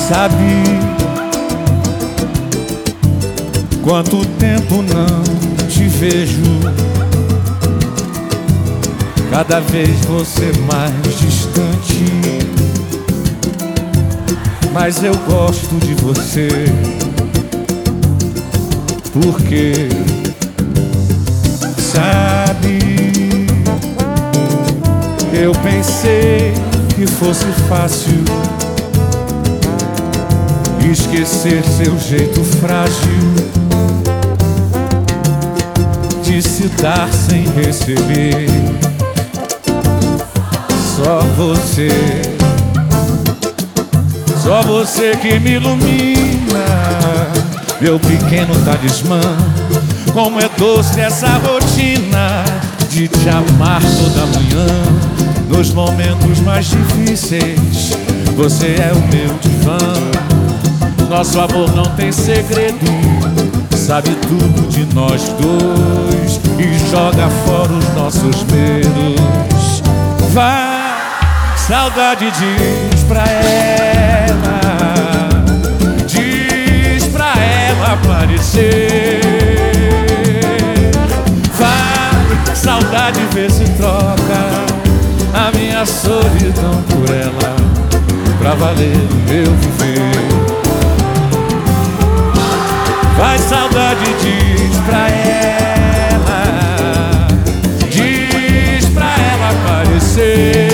Sabe quanto tempo não te vejo? Cada vez você mais distante, mas eu gosto de você, porque sabe, eu pensei que fosse fácil esquecer seu jeito frágil de se dar sem receber. Só você que me ilumina, meu pequeno talismã. Como é doce essa rotina de te amar toda manhã. Nos momentos mais difíceis, você é o meu divã. Nosso amor não tem segredo, sabe tudo de nós dois e joga fora os nossos medos. Vai, saudade, diz pra ela, diz pra ela aparecer. Vai, saudade, vê se troca a minha solidão por ela, pra valer o meu viver. Vai, saudade, diz pra ela, diz pra ela aparecer.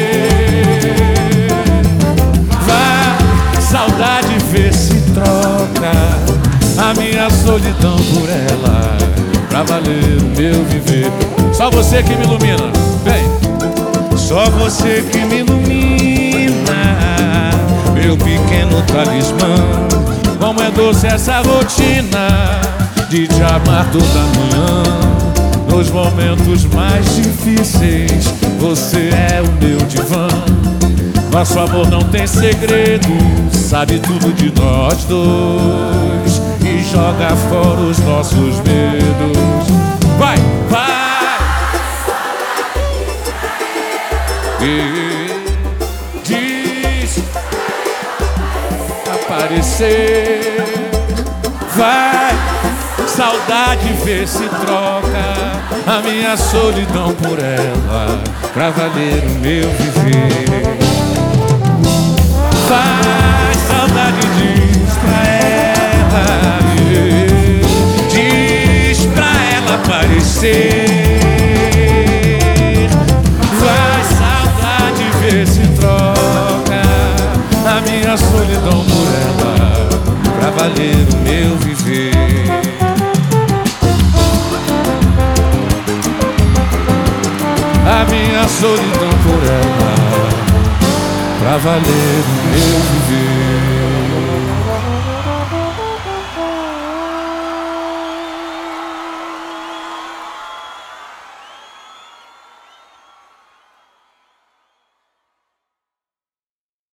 Vai, saudade, vê se troca a minha solidão por ela, pra valer o meu viver. Só você que me ilumina, vem. Só você que me ilumina, meu pequeno talismã. Como é doce essa rotina de te amar toda manhã. Nos momentos mais difíceis, você é o meu divã. Nosso amor não tem segredo, sabe tudo de nós dois e joga fora os nossos medos. Vai, vai! E diz aparecer. Vai, saudade, vê se troca a minha solidão por ela, pra valer o meu viver. Vai, saudade, diz pra ela, diz pra ela aparecer. Vai, saudade, vê se troca a minha solidão por ela, pra valer o meu viver. A minha solidão por ela, pra valer o meu viver.